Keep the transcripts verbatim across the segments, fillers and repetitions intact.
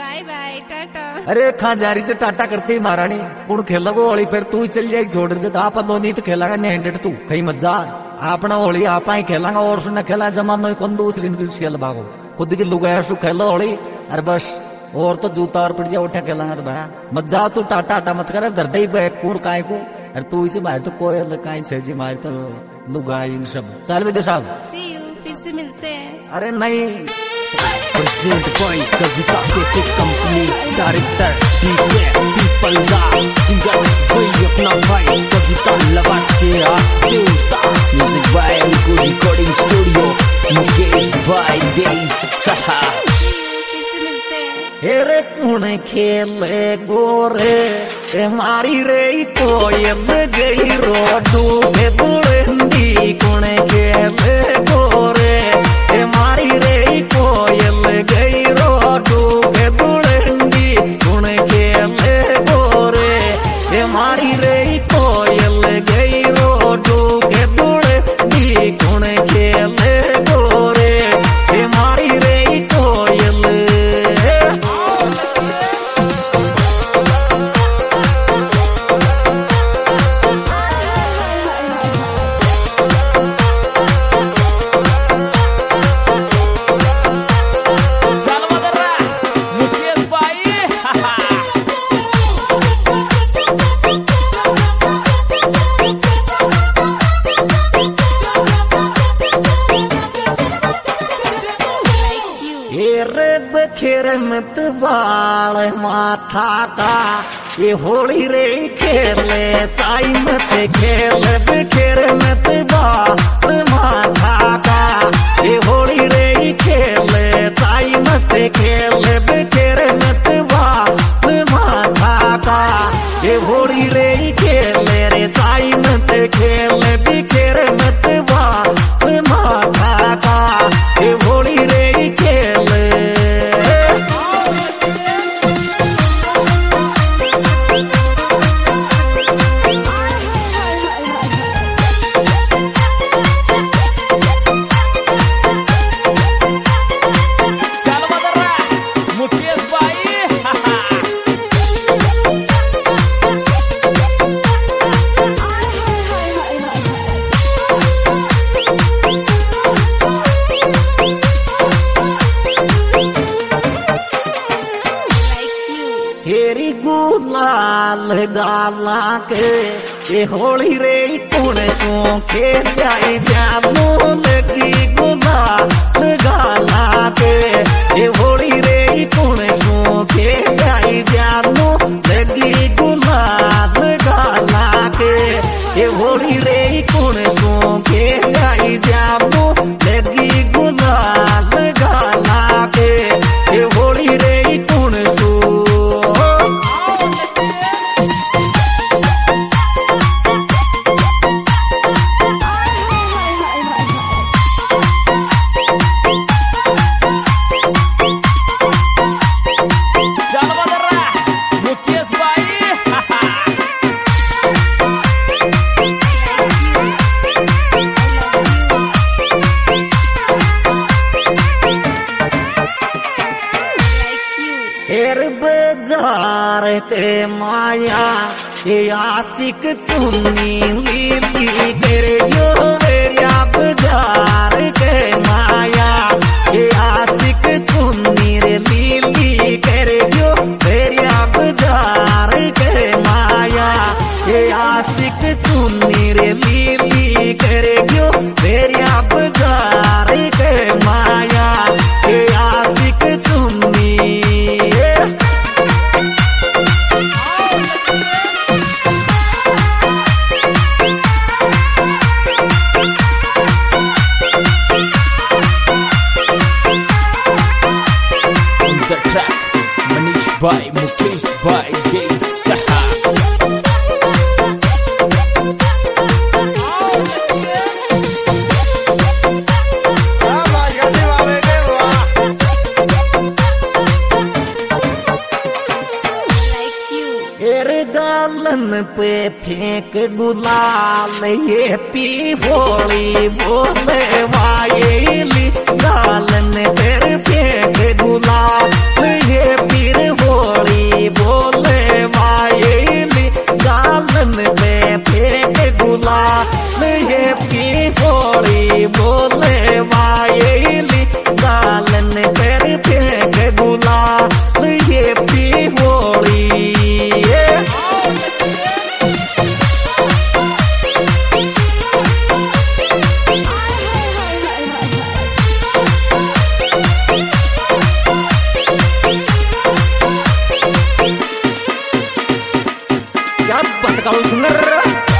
Bye bye Tata. अरे खा जारी से टाटा करती महारानी कुण खेला वो होली फिर तू ही चल जाएगी छोड़ दे आप दोनों तो खेलागा नहीं तू कहीं मत जा अपना होली आप ही खेलागा और सुनना खेला जमानो कौन दूसरी खेल भागो खुद की लुगाया सु खेलो होली अरे बस और तो जूता और पिट जाओ उठा खेलांगा तो भाया मत जाओ तू टाटा टाटा मत कर दर्द ही बैठ कूड़ काय को अरे तू इसे बाहर तो कोई कहीं छे जी मारे तो लुगा इन सब चल भी दे साहब सी यू फिर से मिलते हैं। अरे नहीं प्रेजेंट बाय कविता कैसे कंपनी डायरेक्टर पीपल दा सिंगर कोई अपना भाई कविता लगा के आ देवता music by recording studio Mukesh भाई देसा हेरे कुण खेले गोरे ए मारी रे कोयल गई रोडू में दुलंदी कुण खेले गोरे ए मारी रे कोयल गई रोडू में दुलंदी कुण खेले गोरे ए मारी रे कोयल गई रोडू के दुलंदी कुण खेले गोरे ए मारी रे कोयल खेर मत बाल माथा का ये होली रे खेले चाई मत खेल खेर मत बाल माथा का ये होली रे खेले चाई मत खेल खेर मत बाल माथा का ये होली रे खेले रे चाई मत खेल खेर मत बाल माथा का ये होली रे खेले गुलाल गाला के ये होली रे कुण सो खेल जाए जानो लगी गुलाल गाला के ये होली रे कुण सो खेल जाए जानो लगी गुलाल गाला के ये होली रे कुण सो खेल जाए जानो लगी गुलाल गाला के ये होली रे कुण सो बाजार के माया ये आशिक चुन्नी लीली करे यो मेरिया बाजार के माया ये आशिक चुन्नी रे लीली करे यो मेरिया बाजार के माया ये आशिक चुन्नी रे लीली करे यो मेरिया बाजार के माया ये आशिक चुन्नी by Mukesh by Desa Galan पे फेंक गुलाल ये पी होली बोले वायली गालन पर फेंक गुलाल ये पीर कालू सिंगर।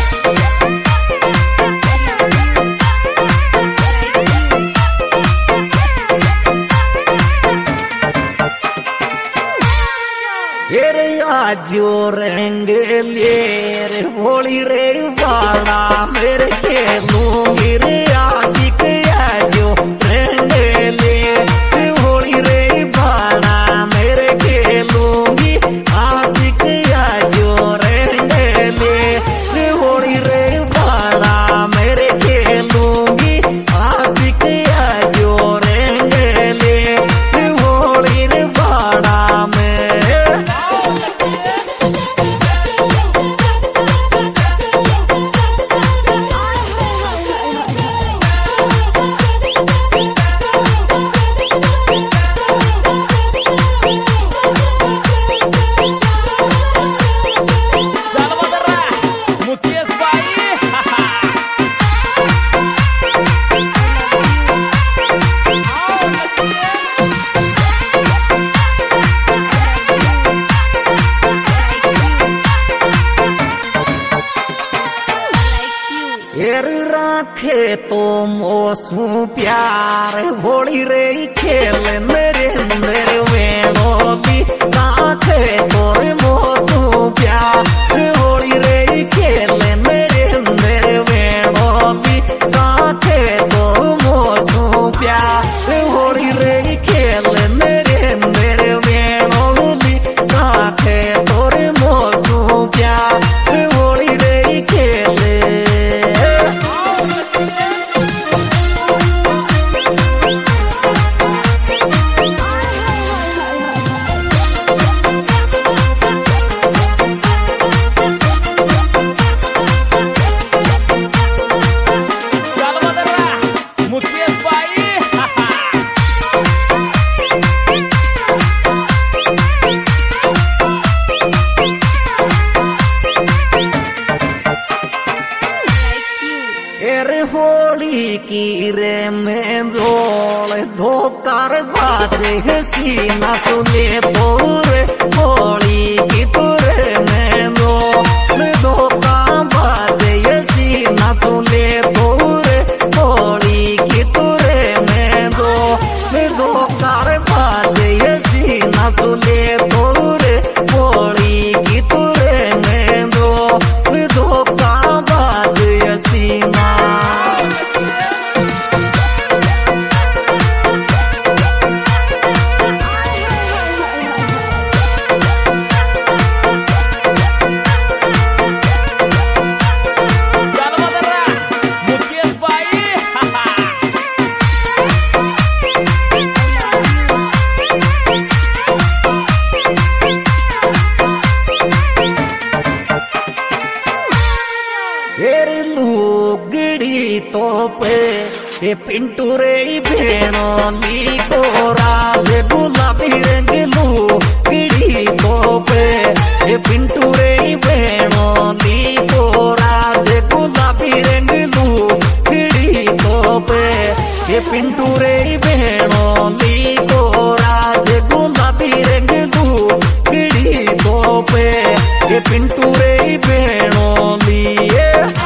जो रंग ले रे होली रे बाड़ा मेरे खेलूंगी रे आशिक जो रंग ले रे होली रे बाड़ा मेरे खेलूंगी आशिक जो रंग ले रे होली रे बाड़ा मेरे खेलूंगी आशिक जो रंग ले रे होली रे बाड़ा में। राखे तो मोसू प्यार होली रे खेल मेरे मेरे वेणो भी राखे तोरे मोसू प्यार होली रे खेल मेरे मेरे वेणो भी राखे तो मोसू प्यार होली रे खेल मेरे मेरे वेणो भी राखे तोरे मोसू प्यार होली रे खेल। होली की रे में जोड़ धोकर बाजे सीना सुने तोरे होली की तुरे में दो धोखा बाजे सीना सुने तोरे होली की तुरे में दो धोकर बाजे सीना सुने तोरे होली की तुरे में दो धोखा बाजे सीना। तो पे ये पिंटू रे भेणो नी को राज गुलाबी रंग लू पीड़ी तो पे ये पिंटू रे भेणो नी को राज गुलाबी रंग लू पीड़ी तो पे ये पिंटू रे भेणो नी को राज गुलाबी रंग लू पीड़ी तो पे ये पिंटू रे भेणो लिए।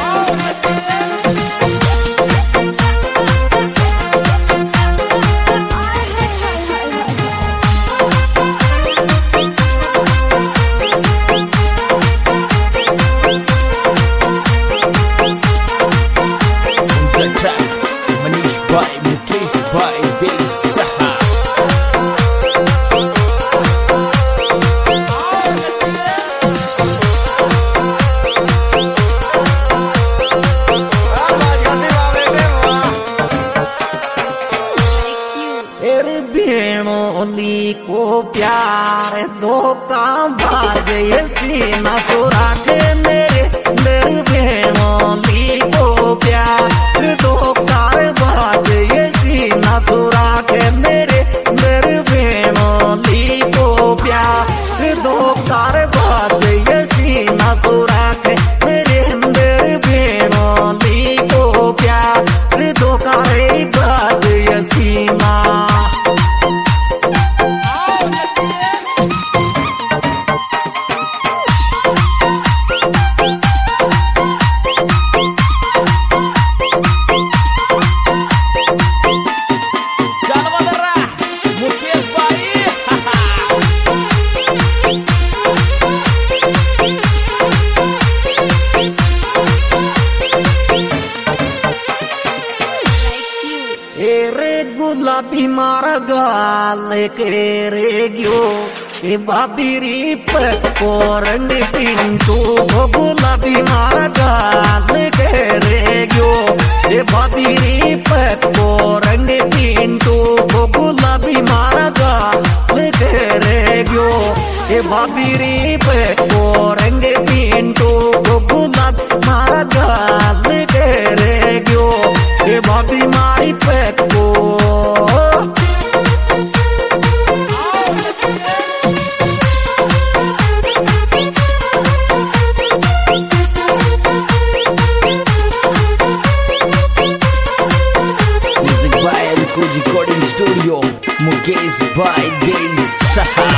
भेणोली को प्यार धोखा बाजे सीना सुरा के मेरे मेरे भेणोली को प्यार धोखा बाजे सीना सुरा के मेरे मेरे भेणोली को प्यार धोखा बाजे सीना सुरा के मेरे मेरे भेणोली को प्यार धोखा बाजे सीना। गाल के रे गयो ए बाबीरी पोरंग पिंटू हो गुलाबी मारा गाल के रे गयो ए बाबीरी पोरंग पिंटू हो गुलाबी मारा गाल के रे गयो ए बाबीरी पोरंग पिंटू हो गुलाबी मारा गाल के रे गयो ए बाबी मारी पेको रिकॉर्डिंग स्टूडियो मुकेश भाई गई सहा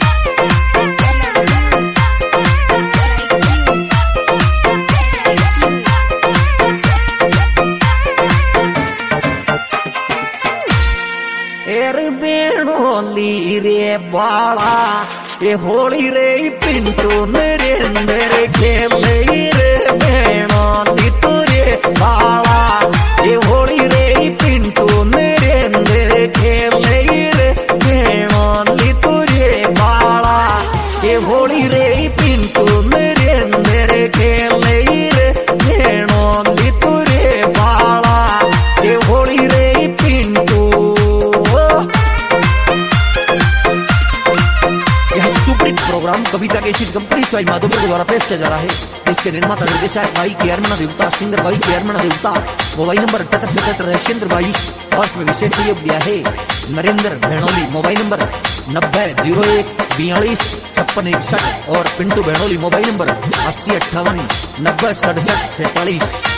बेणोली रे बाला ये होली रे पिंटू नरेंद्र खेले रे बेणोली तुरे बाला ये होली रे पिंटू नरेंद्र खेले रे बेणोली तुरे बाला ये होली रे पिंटू नरेंद्र खेले रे बेणोली तुरे बाला ये होली रे पिंटू। प्रोग्राम कविता के शीट कंपनी स्वाई माधोपुर द्वारा पेश किया जा रहा है। इसके निर्माता निर्देशक भाई चेयरमैन देवता सिंगर भाई चेयरमैन देवता मोबाइल नंबर अठहत्तर सतहत्तर राजेंद्र भाई और इसमें विशेष सहयोग दिया है नरेंद्र भेणोली मोबाइल नंबर नब्बे जीरो एक बयालीस छप्पन इकसठ और पिंटू भेणोली मोबाइल नंबर अस्सी अट्ठावन नब्बे सड़सठ सैतालीस।